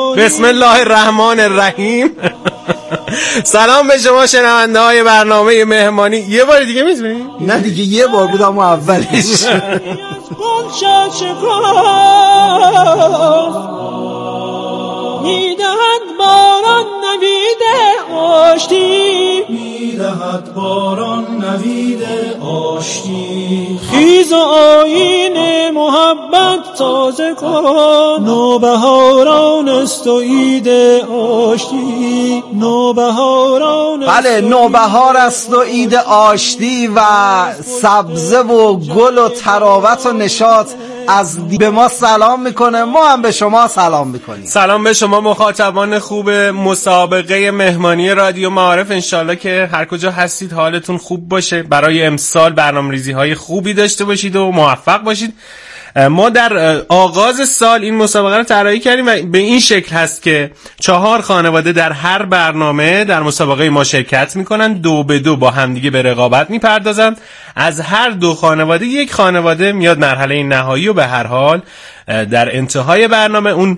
بسم الله الرحمن الرحیم. سلام به شما شنونده های برنامه مهمانی. یه بار دیگه میتونی؟ نه دیگه یه بار بود اما اولش. میدهد باران نوید آشتی، میدهد باران نوید آشتی. خیز و آیین محبت تازه کن، نوبهاران است و عید آشتی، نوبهاران. بله، نوبهار است و عید آشتی و سبزه و گل و تراوت و نشاط از به ما سلام میکنه، ما هم به شما سلام میکنیم. سلام به شما مخاطبان خوب مسابقه مهمانی رادیو معارف. انشالله که هر کجا هستید حالتون خوب باشه، برای امسال برنامه‌ریزی های خوبی داشته باشید و موفق باشید. ما در آغاز سال این مسابقه رو طراحی کردیم و به این شکل هست که 4 خانواده در هر برنامه در مسابقه ما شرکت میکنن، 2 به 2 با همدیگه به رقابت میپردازن. از هر 2 خانواده یک خانواده میاد مرحله نهایی و به هر حال در انتهای برنامه اون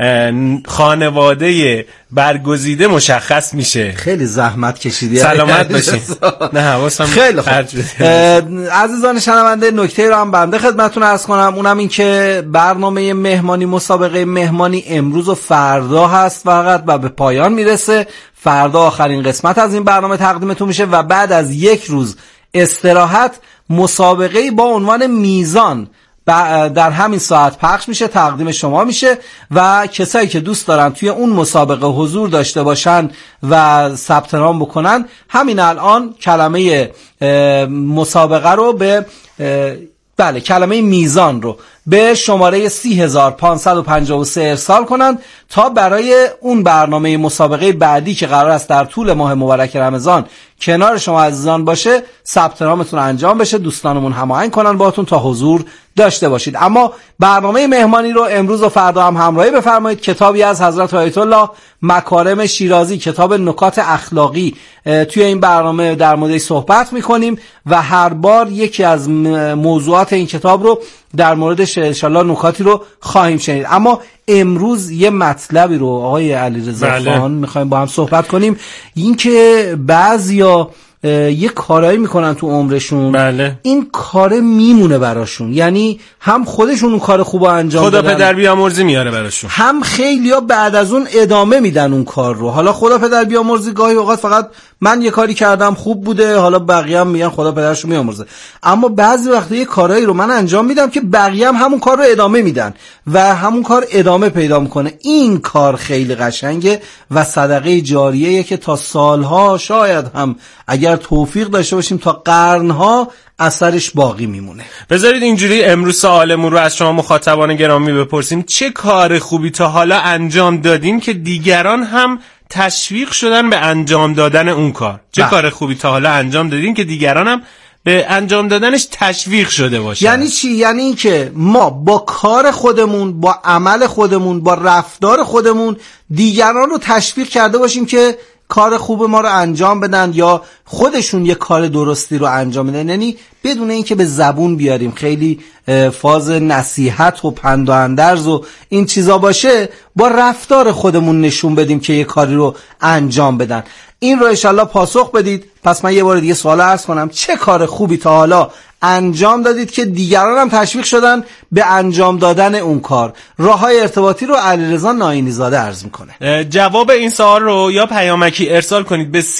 خانواده برگزیده مشخص میشه. خیلی زحمت کشیدی. سلامت باشید. نه حواسم خیلی خوب. عزیزان شنونده، نکته رو هم بنده خدمتتون عرض کنم، اونم این که برنامه مهمانی مسابقه مهمانی امروز و فردا هست فقط و به پایان میرسه. فردا آخرین قسمت از این برنامه تقدیمتون میشه و بعد از 1 روز استراحت مسابقه با عنوان میزان در همین ساعت پخش میشه، تقدیم شما میشه و کسایی که دوست دارن توی اون مسابقه حضور داشته باشن و ثبت نام بکنن، همین الان کلمه مسابقه رو به کلمه میزان رو به شماره 30553 ارسال کنن تا برای اون برنامه مسابقه بعدی که قرار است در طول ماه مبارک رمضان کنار شما عزیزان باشه، ثبت نامتون انجام بشه، دوستانمون هماهنگ کنن باهاتون تا حضور داشته باشید. اما برنامه مهمانی رو امروز و فردا هم همراهی بفرمایید. کتابی از حضرت آیت الله مکارم شیرازی، کتاب نکات اخلاقی، توی این برنامه در موردش صحبت میکنیم و هر بار یکی از موضوعات این کتاب رو در موردش انشالله نکاتی رو خواهیم شنید. اما امروز یه مطلبی رو آقای علیرضا خان میخوایم با هم صحبت کنیم، این که بعضیا یه کارایی میکنن تو عمرشون، این کار میمونه براشون، یعنی هم خودشون اون کار خوبو انجام خدا بدن، پدر بیامرزی میاره براشون، هم خیلیا بعد از اون ادامه میدن اون کار رو. حالا خدا پدر بیامرزی گاهی اوقات فقط من یه کاری کردم خوب بوده، حالا بقیه هم میگن خدا پدرشو بیامرزه، اما بعضی وقتا یه کارایی رو من انجام میدم که بقیه هم همون کار رو ادامه میدن و همون کار ادامه پیدا میکنه. این کار خیلی قشنگه و صدقه جاریه که تا سالها، شاید هم اگر توفیق داشته باشیم تا قرنها اثرش باقی میمونه. بذارید اینجوری امروز سوالمون رو از شما مخاطبان گرامی بپرسیم: چه کار خوبی تا حالا انجام دادین که دیگران هم تشویق شدن به انجام دادن اون کار؟ چه کار خوبی تا حالا انجام دادین که دیگران هم به انجام دادنش تشویق شده باشه؟ یعنی چی؟ یعنی این که ما با کار خودمون، با عمل خودمون، با رفتار خودمون دیگران رو تشویق کرده باشیم که کار خوب ما رو انجام بدن یا خودشون یه کار درستی رو انجام بدن، یعنی بدون اینکه به زبون بیاریم، خیلی فاز نصیحت و پند و اندرز و این چیزا باشه، با رفتار خودمون نشون بدیم که یه کاری رو انجام بدن. این رو انشالله پاسخ بدید. پس من یه بار دیگه سوال عرض کنم: چه کار خوبی تا حالا انجام دادید که دیگران هم تشویق شدن به انجام دادن اون کار؟ راههای ارتباطی رو علیرضا ناینی زاده عرض میکنه. جواب این سوال رو یا پیامکی ارسال کنید به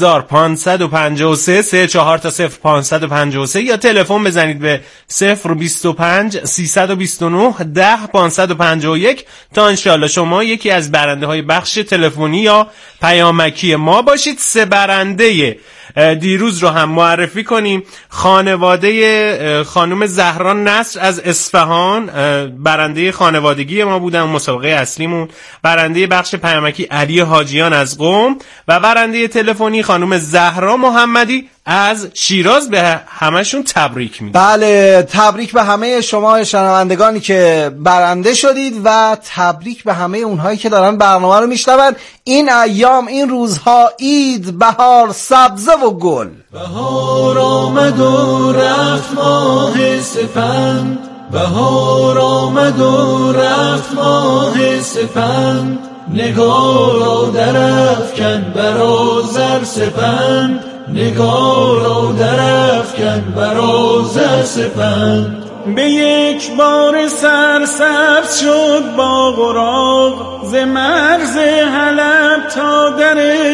30553 34 تا 0553 یا تلفن بزنید به 025 329 10 551 تا انشالله شما یکی از برنده های بخش تلفنی یا پیامکی ما باشید. 3 برنده دیروز رو هم معرفی کنیم. خانواده خانم زهرا نصر از اصفهان برنده خانوادگی ما بودن، مسابقه اصلیمون. برنده بخش پیامکی علی حاجیان از قم و برنده تلفنی خانم زهرا محمدی از شیراز. به همشون تبریک میگم. بله، تبریک به همه شما شنوندگانی که برنده شدید و تبریک به همه اونهایی که دارن برنامه رو میشنون. این ایام، این روزها عید، بهار، سبزه و گل. بهار آمد و رفت ماه سپند، بهار آمد و رفت ماه سپند، نگار را درافکن برا زر سپند، نگار را درافکن برا زر سپند. به یک بار سرسبز شد باغ و راغ، ز مرز حلب تا در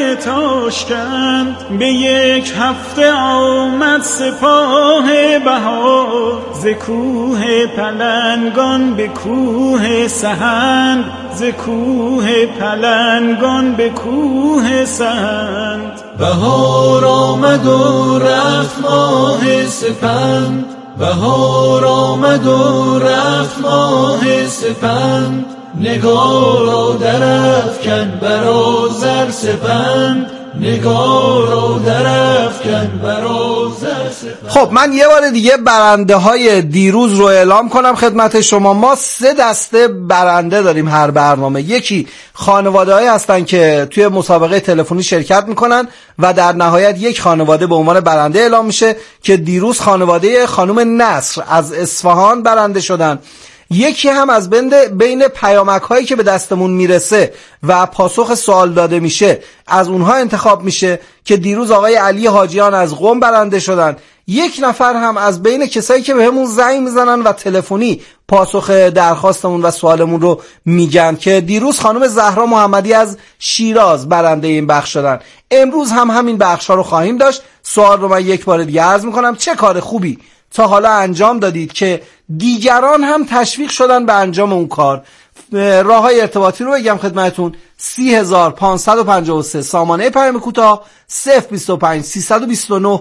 تاشکند. به یک هفته آمد سپاه بهار، ز کوه پلنگان به کوه سهند، ز کوه پلنگان به کوه سهند. بهار آمد و رفت ماه سپند، بهار آمد و رفت ماه سپند. نگار را درافکن برا زر سپند، نگار را درافکن برا زر سپند. خب من یه بار دیگه برنده های دیروز رو اعلام کنم خدمت شما. ما 3 دسته برنده داریم هر برنامه. یکی خانواده هایی هستن که توی مسابقه تلفنی شرکت میکنن و در نهایت یک خانواده به عنوان برنده اعلام میشه که دیروز خانواده خانم نصر از اصفهان برنده شدن. یکی هم از بین پیامک هایی که به دستمون میرسه و پاسخ سوال داده میشه از اونها انتخاب میشه که دیروز آقای علی حاجیان از قم برنده شدن. یک نفر هم از بین کسایی که بهمون زنگ میزنن و تلفنی پاسخ درخواستمون و سوالمون رو میگن که دیروز خانم زهرا محمدی از شیراز برنده این بخش شدن. امروز هم همین بخش ها رو خواهیم داشت. سوال رو من یک بار دیگه عرض میکنم: چه کار خوبی تا حالا انجام دادید که دیگران هم تشویق شدن به انجام اون کار؟ راههای ارتباطی رو بگم خدمتون: 30553 سامانه پیام کوتاه 025 329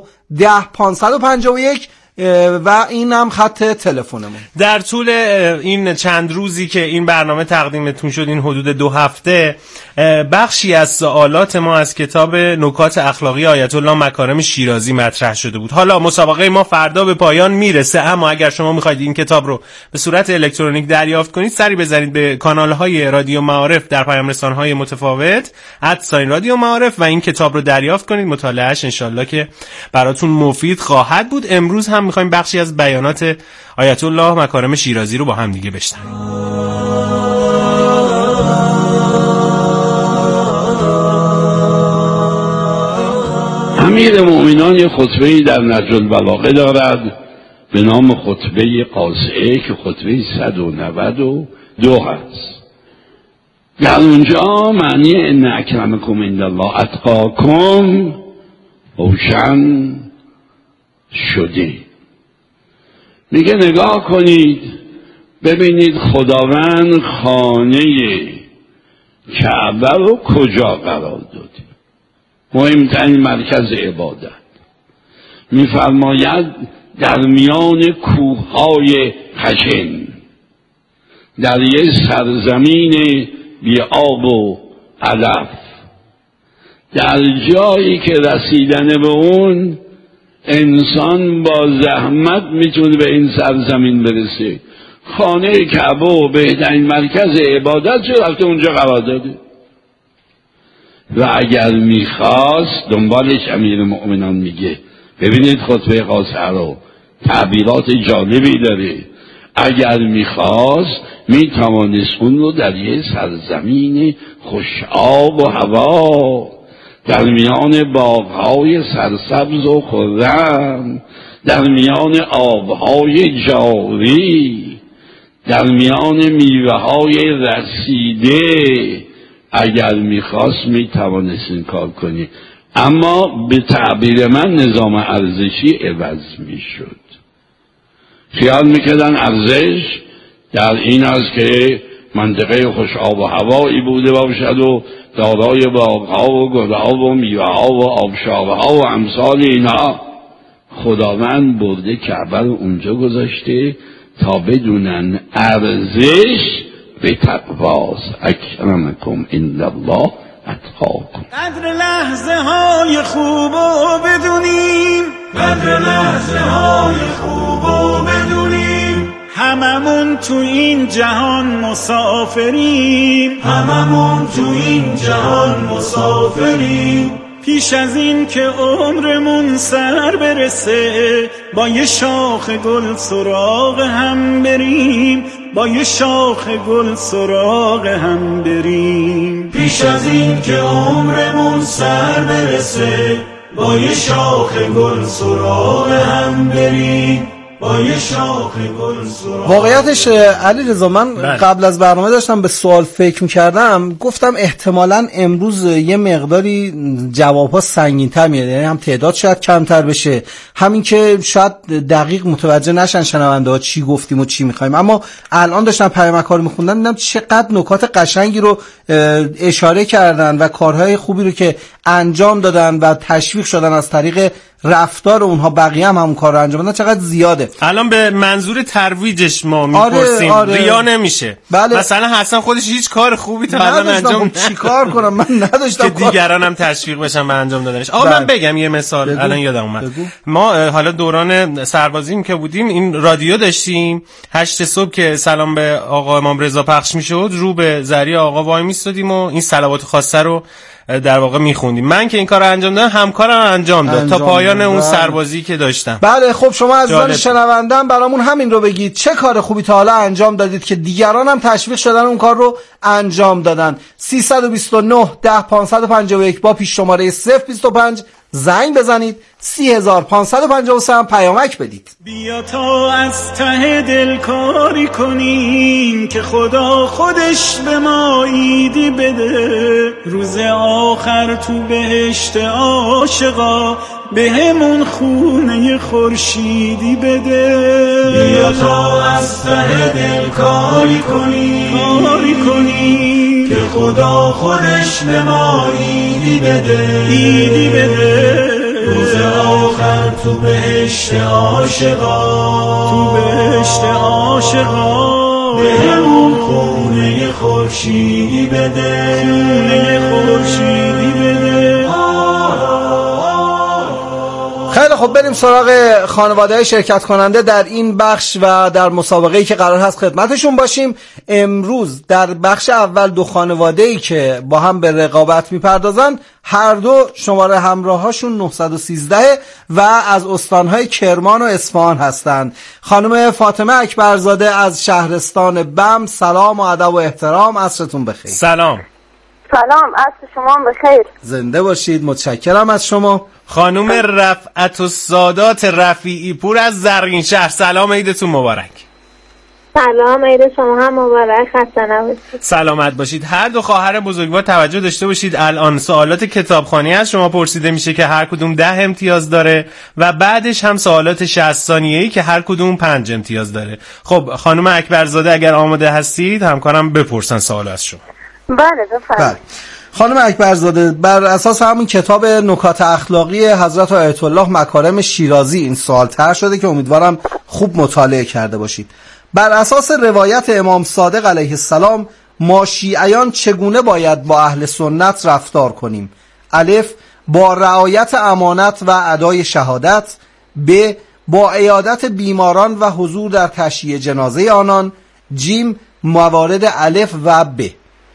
10551 و این هم خط تلفنمون. در طول این چند روزی که این برنامه تقدیمتون شد، این حدود 2 هفته، بخشی از سوالات ما از کتاب نکات اخلاقی آیت الله مکارم شیرازی مطرح شده بود. حالا مسابقه ما فردا به پایان میرسه، اما اگر شما میخواید این کتاب رو به صورت الکترونیک دریافت کنید، سری بزنید به کانال‌های رادیو معارف در پیام رسانه‌های متفاوت @رادیو معارف و این کتاب رو دریافت کنید. مطالعه‌اش انشالله که براتون مفید خواهد بود. امروز هم میخوایم بخشی از بیانات آیت الله مکارم شیرازی رو با هم دیگه بشنویم. امیر مومنان یک خطبه‌ای در نهج البلاغه دارد به نام خطبه قاصعه که خطبه 192 هست. در اونجا معنی ان اکرمکم عندالله اتقاکم روشن شده. میگه نگاه کنید ببینید خداوند خانه کعبه رو کجا قرار داده؟ مهمترین مرکز عبادت. میفرماید در میان کوههای خشن، در یک سرزمین بی آب و علف، در جایی که رسیدن به اون انسان با زحمت میتونه به این سرزمین برسه. خانه کعبه و بهترین مرکز عبادت چه رفته اونجا قرار داده؟ و اگر میخواست، دنبالش امیر مؤمنان میگه، ببینید خطبه قاصعه رو تعبیرات جالبی داره، اگر میخواست میتوانست اون رو در یه سرزمین خوش آب و هوا، در میان باغهای سرسبز و خرم، در میان آبهای جاری، در میان میوه‌های رسیده، اگر میخواست میتوانست این کار کنی. اما به تعبیر من نظام ارزشی عوض میشد. خیال میکردن ارزش در این است که منطقه خوش آب و هوایی بوده باشد و دارای باغ‌ها و گل‌ها و میوه‌ها و آبشارها و امثال اینها. خداوند برده کعبه رو اونجا گذاشته تا بدونن ارزش به تقواست. اکرمکم عندالله اتقاکم. قدر لحظه های خوبو بدونیم، قدر لحظه های خوبو بدونیم، هممون تو این جهان مسافریم، هممون تو این جهان مسافریم. پیش از این که عمرمون سر برسه با یه شاخ گل سراغ هم بریم، با یه شاخ گل سراغ هم بریم. پیش از این که عمرمون سر برسه با یه شاخ گل سراغ هم بریم. واقعیتش علی رضا من قبل از برنامه داشتم به سوال فکر می‌کردم، گفتم احتمالاً امروز یه مقداری جواب‌ها سنگین‌تر میاد، یعنی هم تعداد شاید کمتر بشه، همین که شاید دقیق متوجه نشن شنونده‌ها چی گفتیم و چی می‌خوایم. اما الان داشتم پیامک‌ها رو می‌خوندم دیدم چقدر نکات قشنگی رو اشاره کردن و کارهای خوبی رو که انجام دادن و تشویق شدن از طریق رفتار اونها، بقیه هم همون کار رو انجام دادن، چقدر زیاده. الان به منظور ترویجش ما میپرسیم. آره. ریا نمیشه. بله. مثلا حسن خودش هیچ کار خوبی تا الان انجام چیکار کنم؟ من نداشتم که دیگران هم تشویق بشن به انجام دادنش. من بگم یه مثال بگو. الان یادم اومد. ما حالا دوران سربازیم که بودیم این رادیو داشتیم، 8 صبح که سلام به آقا امام رضا پخش میشد رو به ذریع آقا وای میستادیم و این صلوات خاصه رو در واقع میخوندیم. من که این کار رو انجام دادم، همکارم انجام داد تا پایان اون سربازی که داشتم. بله خب شما عزیزان شنوندم برامون همین رو بگید، چه کار خوبی تا حالا انجام دادید که دیگران هم تشویق شدن اون کار رو انجام دادن. 329 10 551 با پیش شماره 025 زنگ بزنید، 30553 هم پیامک بدید. بیا تا از ته دل کاری کنیم که خدا خودش به ما ایدی بده، روز آخر تو بهشت عاشقا به همون خونه خورشیدی بده. بیا تا از ته دل کاری کنیم که خدا خودش به ما ایدی بده، روز آخر تو بهشت عاشقا به همون خونه خورشیدی بده. خیلی خب بریم سراغ خانواده‌های شرکت کننده در این بخش و در مسابقه‌ای که قرار هست خدمتشون باشیم. امروز در بخش اول دو خانواده‌ای که با هم به رقابت می‌پردازن، هر دو شماره همراهاشون 913 و از استان‌های کرمان و اصفهان هستند. خانم فاطمه اکبرزاده از شهرستان بم، سلام و ادب و احترام، عصرتون بخیر. سلام، عصر شما بخیر. زنده باشید، متشکرم از شما. خانم رفعت السادات رفیعی پور از زرین شهر، سلام، عیدتون مبارک. سلام، عید شما هم مبارک، خسته نباشید. سلامت باشید. هر دو خواهر بزرگوار توجه داشته باشید، الان سوالات کتابخوانی از شما پرسیده میشه که هر کدوم 10 امتیاز داره و بعدش هم سوالات 60 ثانیه‌ای که هر کدوم 5 امتیاز داره. خب خانم اکبرزاده اگر آماده هستید همکارم بپرسن سوال از شما. بله بفرمایید. خانم اکبرزاده، بر اساس همون کتاب نکات اخلاقی حضرت آیت الله مکارم شیرازی این سوال طرح شده که امیدوارم خوب مطالعه کرده باشید. بر اساس روایت امام صادق علیه السلام ما شیعیان چگونه باید با اهل سنت رفتار کنیم؟ الف، با رعایت امانت و ادای شهادت. ب، با عیادت بیماران و حضور در تشییع جنازه آنان. جیم، موارد الف و ب.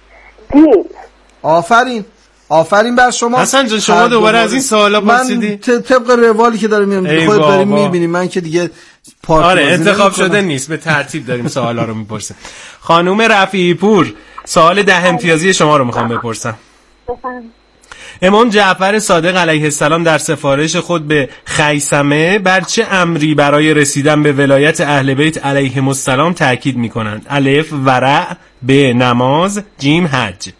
آفرین بر شما. حسن جان شما دوباره از این سوالا پرسیدی؟ من طبق روالی که داریم میرم خودت داریم میبینی، من که دیگه انتخاب شده نیست، به ترتیب داریم سوالا رو میپرسیم. خانم رفیعی پور، سوال 10 امتیازی شما رو میخوام بپرسم. امام جعفر صادق علیه السلام در سفارش خود به خیثمه بر چه امری برای رسیدن به ولایت اهل بیت علیهم السلام تاکید میکنند؟ الف، ورع. ب، نماز. جیم، حج.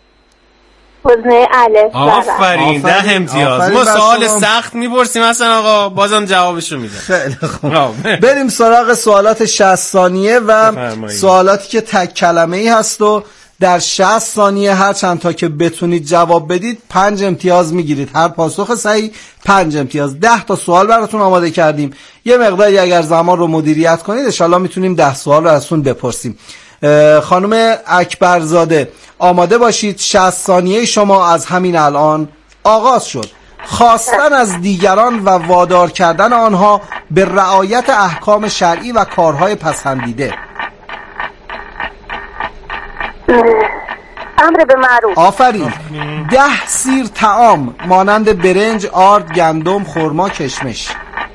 آفرین، 10 امتیاز. ما سوال سخت میپرسیم اصلا آقا، بازم جوابشو میدن. خیلی خوب. بریم سراغ سوالات 60 ثانیه و سوالاتی که تک کلمه‌ای هست و در 60 ثانیه هر چند تا که بتونید جواب بدید 5 امتیاز میگیرید. هر پاسخ صحیح 5 امتیاز. 10 تا سوال براتون آماده کردیم. یه مقداری اگر زمان رو مدیریت کنید ان شاءالله میتونیم 10 سوال رو ازتون بپرسیم. خانم اکبرزاده آماده باشید. 60 ثانیه شما از همین الان آغاز شد. خواستن از دیگران و وادار کردن آنها به رعایت احکام شرعی و کارهای پسندیده. امر به معروف. آفرین. 10 سیر طعام مانند برنج، آرد، گندم، خرما، کشمش.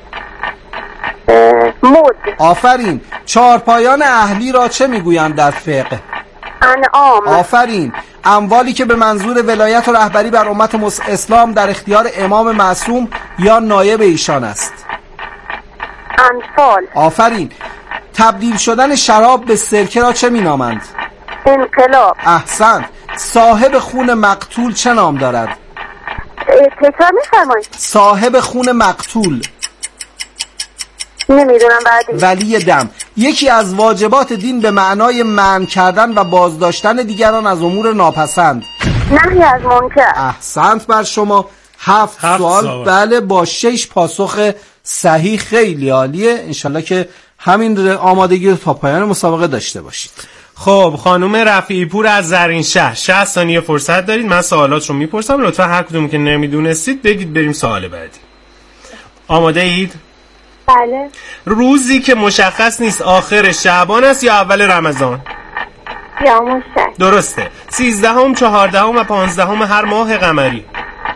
مد. آفرین. چهارپایان اهلی را چه میگویند در فقه؟ انعام. آفرین. اموالی که به منظور ولایت و رهبری بر امت اسلام در اختیار امام معصوم یا نایب ایشان است. انفال. آفرین. تبدیل شدن شراب به سرکه را چه می‌نامند؟ انقلاب. احسنت. صاحب خون مقتول چه نام دارد؟ تکرار می‌فرمایید. صاحب خون مقتول. نمیدونم. بعدی. ولی دم. یکی از واجبات دین به معنای منع کردن و بازداشتن دیگران از امور ناپسند. نهی از منکر. احسنت بر شما. 7 سوال. بله با 6 پاسخ صحیح. خیلی عالیه. انشالله که همین آمادگی رو تا پایان مسابقه داشته باشید. خب خانم رفیعی پور از زرین شهر 60 ثانیه فرصت دارید. من سوالات رو میپرسم، لطفا هر کدوم که نمیدونستید بگید بریم سوال بعدی. آماده اید؟ بله. روزی که مشخص نیست آخر شعبان است یا اول رمضان؟ یا مشک. درسته. 13ام، 14ام و 15ام هر ماه قمری؟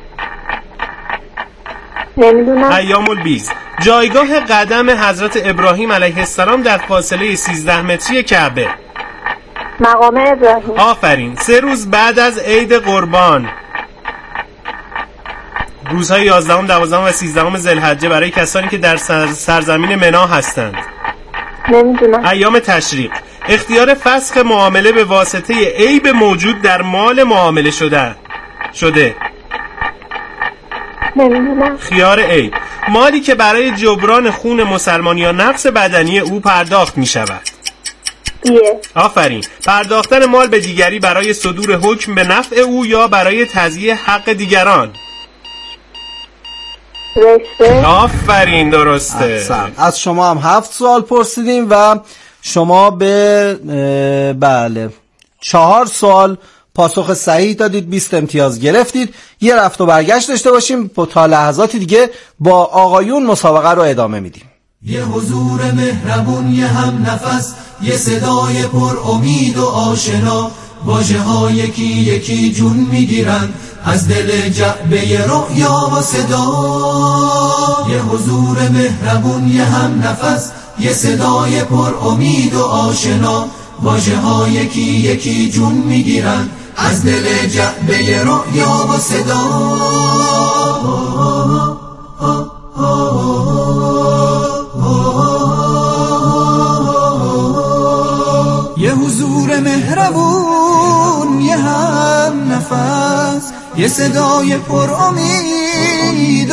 نمیدونم. ایام البیض. جایگاه قدم حضرت ابراهیم علیه السلام در فاصله 13 متری کعبه؟ مقام ابراهیم. آفرین. 3 روز بعد از عید قربان، روزهای 11ام، 12ام و 13ام ذوالحجه برای کسانی که در سرزمین منا هستند؟ نمیدونم. ایام تشریق. اختیار فسخ معامله به واسطه عیب موجود در مال معامله شده؟ نمیدونم. خیار عیب. مالی که برای جبران خون مسلمان یا نقص بدنی او پرداخت می شود؟ دیه. آفرین. پرداختن مال به دیگری برای صدور حکم به نفع او یا برای تضییع حق دیگران؟ رشته. آفرین درسته. احسن. از شما هم 7 سوال پرسیدیم و شما به 4 سوال پاسخ صحیح دادید، 20 امتیاز گرفتید. یه رفت و برگشت داشته باشیم تا لحظاتی دیگه با آقایون مسابقه رو ادامه میدیم. یه حضور مهربون، یه هم نفس، یه صدای پر امید و آشنا، واژه ها یکی یکی جون میگیرن از دل جعبه رؤیا و صدا. یه حضور مهربون، یه هم نفس، یه صدای پر امید و آشنا، واژه ها یکی یکی جون میگیرن از دل جعبه رؤیا و صدا. یه حضور مهربون، یه هم نفس، یه صدای پر امید و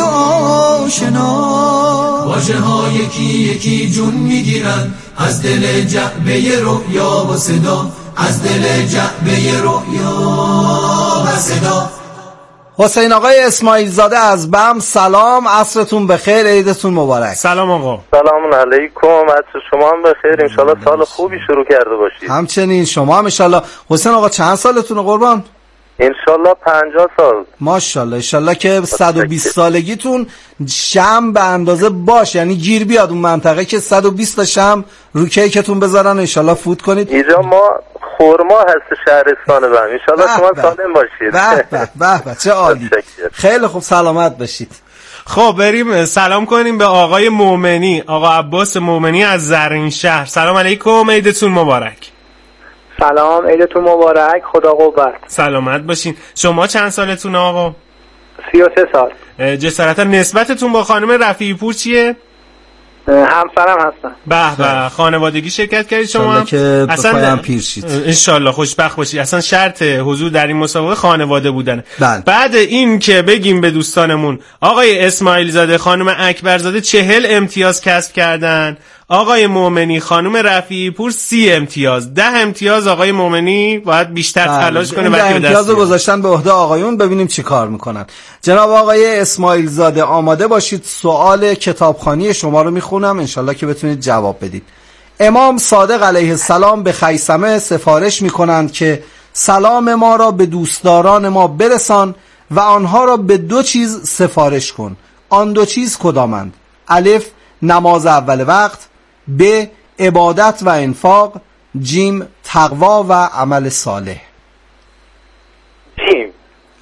آشنا، واژه ها یکی یکی جون میگیرن از دل جعبه رؤیا و صدا، از دل جعبه رؤیا و صدا. حسین آقای اسماعیل زاده از بم، سلام، عصرتون بخیر، عیدتون مبارک. سلام آقا. سلام علیکم، عصر شما هم بخیر، انشالله سال خوبی شروع کرده باشید. همچنین شما هم انشالله. حسین آقا چند سالتونه قربان؟ انشالله 50 سال. ماشاءالله. انشالله که 120 سالگیتون شمع به اندازه باش، یعنی گیر بیاد اون منطقه که 120 تا شمع رو کیکتون بذارن، انشالله فوت کنید. اینجا ما خورما هست شهرستان بم، انشالله شما سالم باشید. به چه عالی. خیلی خوب، سلامت باشید. خب بریم سلام کنیم به آقای مومنی، آقا عباس مومنی از زرین شهر. سلام علیکم، عیدتون مبارک. سلام، عیدتون مبارک، خدا قوت. سلامت باشین. شما چند سالتون آقا؟ 33 سال. جسارتا نسبتتون با خانم رفیعی پور چیه؟ همسرم هستن. به خانوادگی شرکت کردید شما که اصلا پیر شید انشالله خوشبخت باشید. اصلا شرط حضور در این مسابقه خانواده بودن. بله. بعد این که بگیم به دوستانمون آقای اسماعیل زاده خانم اکبر زاده 40 امتیاز کسب کردن، آقای مومنی خانم رفیعی پور 30 امتیاز، 10 امتیاز آقای مومنی باید بیشتر تلاش کنه. 10 امتیاز رو گذاشتن به عهده آقایون، ببینیم چی کار میکنن. جناب آقای اسماعیل زاده آماده باشید، سوال کتابخوانی شما رو میخونم، انشالله که بتونید جواب بدید. امام صادق علیه السلام به خیثمه سفارش میکنند که سلام ما را به دوستداران ما برسان و آنها را به 2 چیز سفارش کن. آن 2 چیز کدامند؟ الف نماز اول وقت، ب عبادت و انفاق، جیم تقوا و عمل صالح. جیم.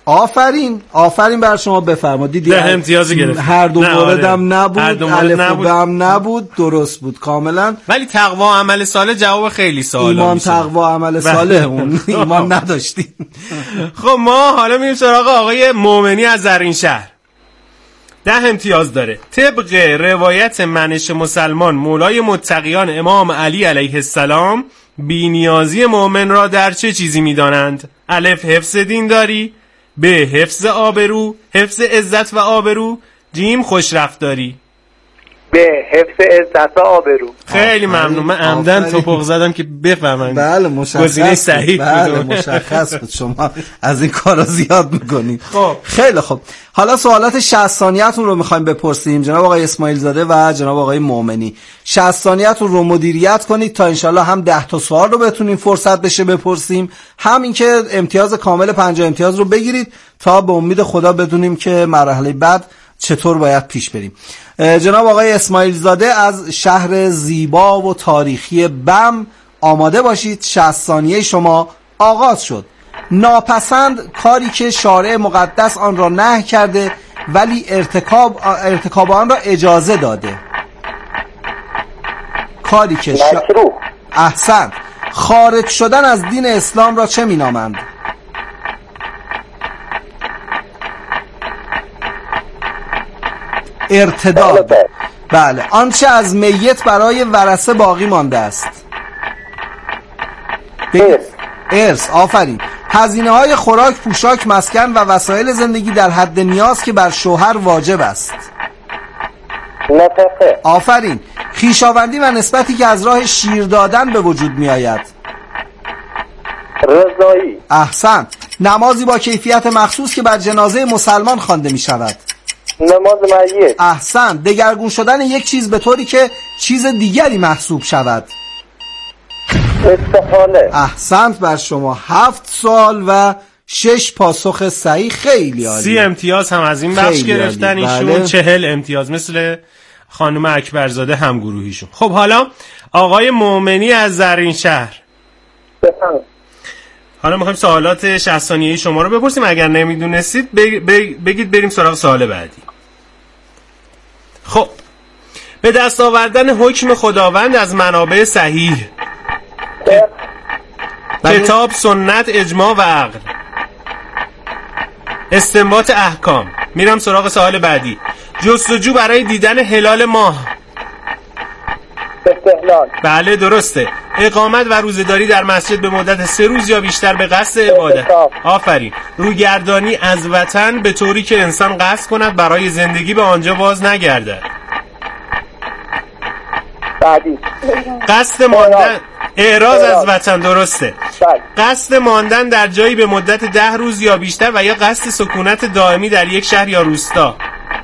آفرین بر شما. بفرمایید. دیدی 10 امتیاز گرفت. هر دو موردم نبود، الف و بم نبود، درست بود کاملا. ولی تقوا عمل صالح جواب خیلی سوالا. ایمان تقوا عمل صالح اون ایمان نداشتیم. خب ما حالا میریم سراغ آقای مومنی از زرینشهر. 10 امتیاز داره. طبق روایت منش مسلمان مولای متقیان امام علی علیه السلام بی‌نیازی مؤمن را در چه چیزی می‌دانند؟ الف حفظ دینداری، ب حفظ آبرو، حفظ عزت و آبرو، جیم خوشرفتاری. به حفظ عزت و آبرو. خیلی ممنون. من عمدن توپق زدم که بفهمن. بله مشخص. گزینه صحیح بود. بله مشخص بود. شما از این کارا زیاد میکنید. خب خیلی خوب. حالا سوالات 60 ثانیه‌تون رو میخوایم بپرسیم جناب آقای اسماعیل زاده و جناب آقای مومنی. 60 ثانیه‌تون رو مدیریت کنید تا انشالله هم 10 تا سوال رو بتونیم فرصت بشه بپرسیم، هم اینکه امتیاز کامل 50 امتیاز رو بگیرید تا به امید خدا بدونیم که مرحله بعد چطور باید پیش بریم. جناب آقای اسماعیل زاده از شهر زیبا و تاریخی بم آماده باشید. 60 ثانیه شما آغاز شد. ناپسند کاری که شارع مقدس آن را نهی کرده ولی ارتکاب آن را اجازه داده. کاری که مکروه. احسن. خارج شدن از دین اسلام را چه مینامند؟ ارتداد. بله. آنچه از میت برای ورثه باقی مانده است. ارث. آفرین. هزینه‌های خوراک، پوشاک، مسکن و وسایل زندگی در حد نیاز که بر شوهر واجب است. نفقه. آفرین. خویشاوندی و نسبتی که از راه شیر دادن به وجود می آید. رضایی. احسن. نمازی با کیفیت مخصوص که بر جنازه مسلمان خوانده می شود. نماز میت. احسن. دگرگون شدن یک چیز به طوری که چیز دیگری محسوب شود. استحاله. احسنت بر شما. 7 سوال و 6 پاسخ صحیح. خیلی عالی. 30 امتیاز هم از این بخش گرفتن ایشون. بله. 40 امتیاز مثل خانم اکبرزاده هم گروهیشون. خب حالا آقای مومنی از زرینشهر. بفرمایید. حالا میخوایم سوالات 60 ثانیه‌ای شما رو بپرسیم. اگر نمیدونستید بگید بریم سراغ سوال بعدی. خب به دست آوردن حکم خداوند از منابع صحیح، کتاب، سنت، اجماع و عقل، استنباط احکام. میرم سراغ سوال بعدی. جستجو برای دیدن هلال ماه. استحلال. بله درسته. اقامت و روزه‌داری در مسجد به مدت 3 روز یا بیشتر به قصد عبادت. آفرین. روگردانی از وطن به طوری که انسان قصد کند برای زندگی به آنجا باز نگردد. بعدی. قصد ماندن، اعراض از وطن. درسته. قصد ماندن در جایی به مدت 10 روز یا بیشتر و یا قصد سکونت دائمی در یک شهر یا روستا.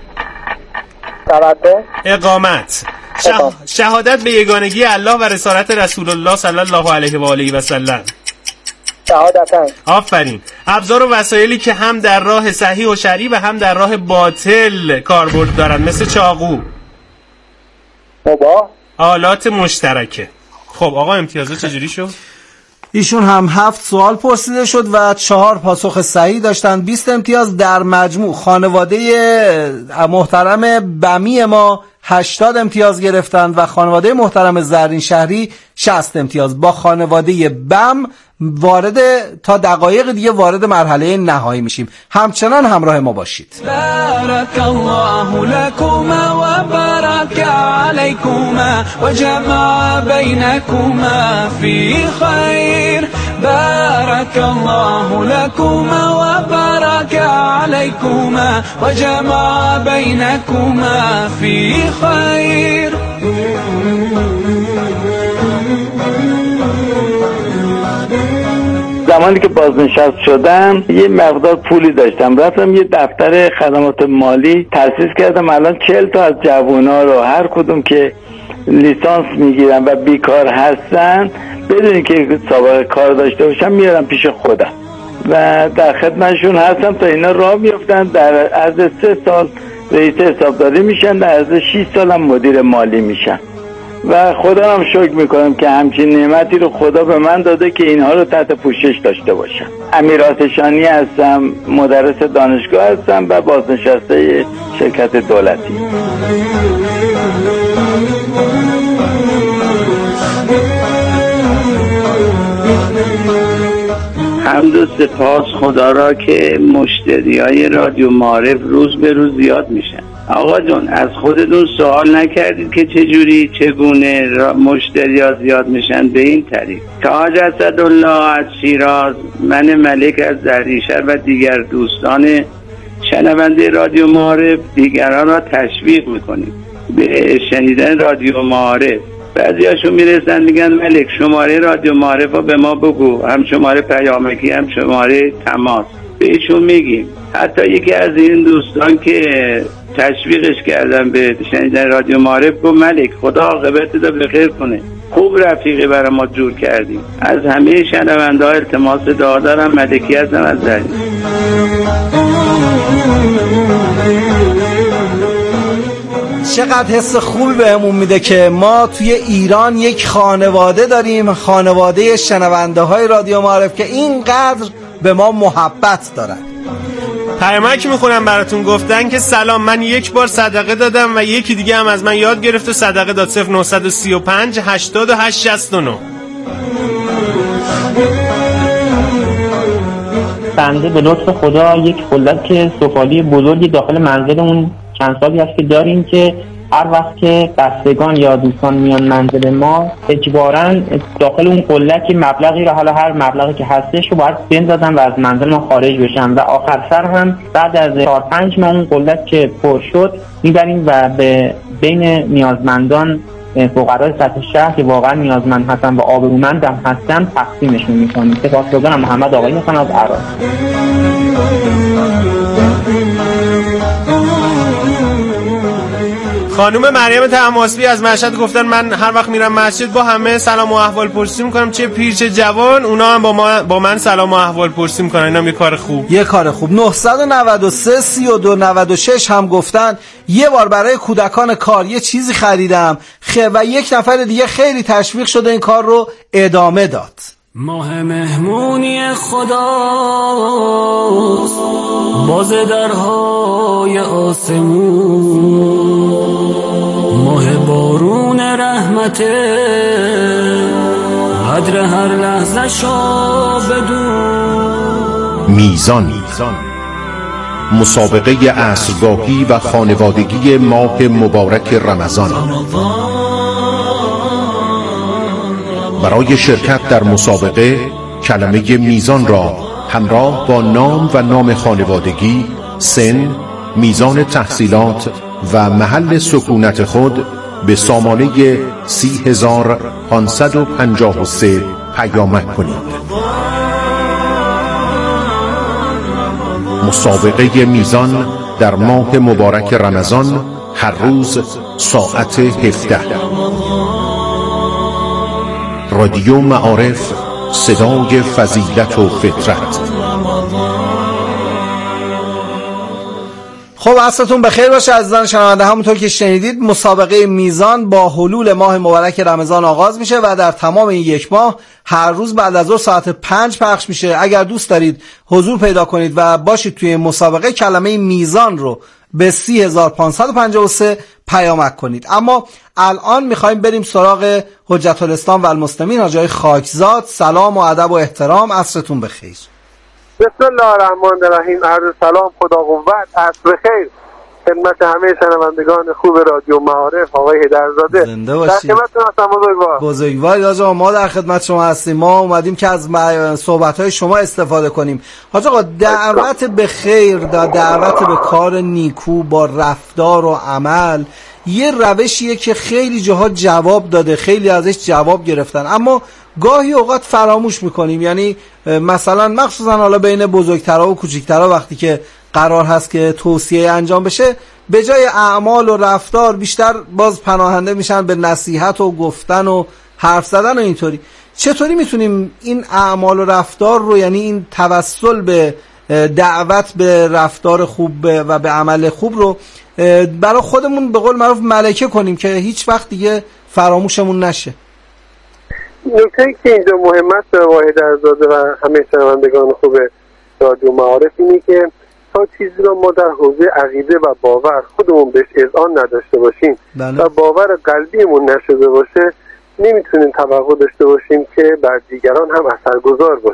اقامت. شهادت به یگانگی الله و رسالت رسول الله صلی الله علیه و آله و سلم. شهادتاً. آفرین. ابزار و وسایلی که هم در راه صحیح و شرعی و هم در راه باطل کاربرد دارند، مثل چاقو. مباح. آلات مشترکه. خب آقا امتیازات چجوری شد؟ ایشون هم 7 سوال پرسیده شد و 4 پاسخ صحیح داشتن. 20 امتیاز. در مجموع خانواده محترم بمی ما 80 امتیاز گرفتند و خانواده محترم زرینشهری 60 امتیاز. با خانواده بم تا دقایق دیگه وارد مرحله نهایی میشیم. همچنان همراه ما باشید. بارك الله لكما وبارك عليكما وجمع بينكما في خير. بارك الله لكما وبارك عليكما وجمع بينكما في خير. زمانی که بازنشست شدم یه مقدار پولی داشتم، رفتم یه دفتر خدمات مالی تأسیس کردم. الان 40 تا از جوونا رو هر کدوم که لیسانس میگیرن و بیکار هستن بدون که سابقه کار داشته باشم میارم پیش خودم و در خدمتشون هستم تا اینا راه میافتن. در عرض 3 سال رئیس حسابداری میشن، در عرض 6 سال هم مدیر مالی میشن و خدا هم شکر میکنم که همچین نعمتی رو خدا به من داده که اینها رو تحت پوشش داشته باشم. امیر آتشانی هستم، مدرس دانشگاه هستم و بازنشسته شرکت دولتی. حمد و سپاس خدا را که مشتریای رادیو معارف روز به روز زیاد میشن. آقا جان از خودتون سوال نکردید که چگونه مشتریات زیاد میشن؟ به این طریق تاج اسدالله از شیراز، من ملک از دریشر و دیگر دوستان شنونده رادیو معارف دیگران را تشویق میکنیم به شنیدن رادیو معارف. بعضیاشون میرسن میگن ملک شماره رادیو معارف رو به ما بگو، هم شماره پیامکی هم شماره تماس. بهشون میگیم. حتی یکی از این دوستان که تشویقش کردن به شنیدن رادیو معارف گفت ملک خدا عاقبت رو بخیر کنه، خوب رفیقی برای ما جور کردیم. از همه شنونده ها التماس دعا دارم. ملکی هستم از دریچ. چقدر حس خوبی بهمون میده که ما توی ایران یک خانواده داریم، خانواده شنونده های رادیو معارف که اینقدر به ما محبت دارن. پیامک میخونم براتون، گفتن که سلام، من یک بار صدقه دادم و یکی دیگه هم از من یاد گرفت و صدقه داد. 0935 88 69. بنده به لطف خدا یک خلک سفالی بزرگی داخل منزلمون چند سالی هست که داریم که هر وقت که بستگان یا دوستان میان منزل ما اجباراً داخل اون قلک مبلغی رو، حالا هر مبلغی که هستش رو باید بندازن و از منزل ما خارج بشن و آخر سر هم بعد از 4-5 ماه اون قلک که پر شد میبریم و به بین نیازمندان، فقرای سطح شهر که واقعا نیازمند هستن و آبرومند هم هستن تقسیمشون میکنیم. سپاسگزارم. محمد آقایی هستم از عراق. خانم مریم تماسبی از مشهد گفتن من هر وقت میرم مسجد با همه سلام و احوال پرسی میکنم، چه پیر چه جوان، اونا هم با من سلام و احوال پرسی میکنن. اینم یه کار خوب. 993 32 96 هم گفتن یه بار برای کودکان کار یه چیزی خریدم و یک نفر دیگه خیلی تشویق شده این کار رو ادامه داد. ماه مهمونی خداست، باز درهای آسمون، ماه بارون رحمته، قدر هر لحظه شا بدون. میزان، مسابقه عصرگاهی و خانوادگی ماه مبارک رمضان. برای شرکت در مسابقه کلمه میزان را همراه با نام و نام خانوادگی، سن، میزان تحصیلات و محل سکونت خود به سامانه 30553 پیامک کنید. مسابقه میزان در ماه مبارک رمضان هر روز ساعت 17. رادیو معارف، صدای فضیلت و فطرت. خب عصرتون بخیر باشه عزیزان شنونده. همونطور که شنیدید مسابقه میزان با حلول ماه مبارک رمضان آغاز میشه و در تمام این یک ماه هر روز بعد از ظهر ساعت 5 پخش میشه. اگر دوست دارید حضور پیدا کنید و باشید توی مسابقه کلمه میزان رو به 30553 پیامک کنید. اما الان میخوایم بریم سراغ حجت الاسلام و المسلمین حاجی خاکزاد. سلام و ادب و احترام، عصرتون بخیر. بسم الله الرحمن الرحیم. عرض سلام، خدا قوت، عصر بخیر خدمت همه شنوندگان خوب رادیو معارف. آقای هیدرزاده زنده باشید. در خدمتتون هستم بزرگوار آقا. ما در خدمت شما هستیم. ما اومدیم که از صحبت‌های شما استفاده کنیم. حاج آقا دعوت به خیر، دعوت به کار نیکو با رفتار و عمل یه روشیه که خیلی جاها جواب داده، خیلی ازش جواب گرفتن، اما گاهی اوقات فراموش میکنیم. یعنی مثلا مخصوصا حالا بین بزرگترها و کوچیکترها وقتی که قرار هست که توصیه انجام بشه، به جای اعمال و رفتار بیشتر باز پناهنده میشن به نصیحت و گفتن و حرف زدن و اینطوری. چطوری میتونیم این اعمال و رفتار رو، یعنی این توسل به دعوت به رفتار خوب و به عمل خوب رو برای خودمون به قول معروف ملکه کنیم که هیچ وقت دیگه فراموشمون نشه. نکته‌ای که اینجا مهم است واحد عزاده و همه شنوندگان خوب رادیو معارف اینه که تا چیزی رو ما در حوزه عقیده و باور خودمون بهش اذعان نداشته باشیم و باور قلبیمون نشده باشه، نمیتونیم توقع داشته باشیم که بر دیگران هم اثرگذار باشیم.